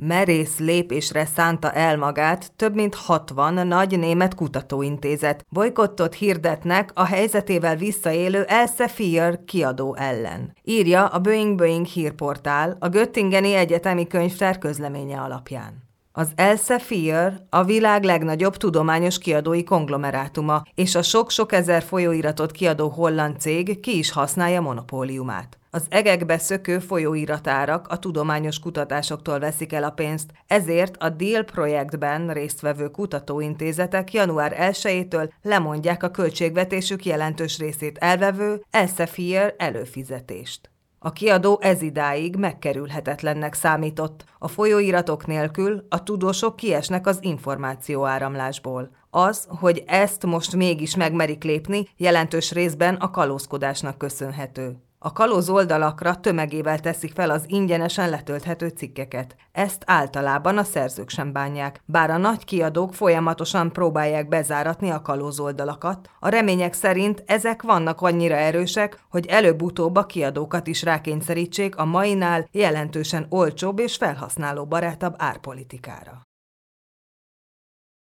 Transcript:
Merész lépésre szánta el magát több mint 60 nagy német kutatóintézet. Bojkottot hirdetnek a helyzetével visszaélő Elsevier kiadó ellen. Írja a Boing hírportál a Göttingeni Egyetemi Könyvtár közleménye alapján. Az Elsevier a világ legnagyobb tudományos kiadói konglomerátuma, és a sok-sok ezer folyóiratot kiadó holland cég ki is használja monopóliumát. Az egekbe szökő folyóiratárak a tudományos kutatásoktól veszik el a pénzt, ezért a Deal projektben résztvevő kutatóintézetek január 1-től lemondják a költségvetésük jelentős részét elvevő Elsevier előfizetést. A kiadó ezidáig megkerülhetetlennek számított. A folyóiratok nélkül a tudósok kiesnek az információáramlásból. Az, hogy ezt most mégis megmerik lépni, jelentős részben a kalózkodásnak köszönhető. A kalóz oldalakra tömegével teszik fel az ingyenesen letölthető cikkeket. Ezt általában a szerzők sem bánják, bár a nagy kiadók folyamatosan próbálják bezáratni a kalóz oldalakat. A remények szerint ezek vannak annyira erősek, hogy előbb-utóbb a kiadókat is rákényszerítsék a mainál jelentősen olcsóbb és felhasználóbarátabb árpolitikára.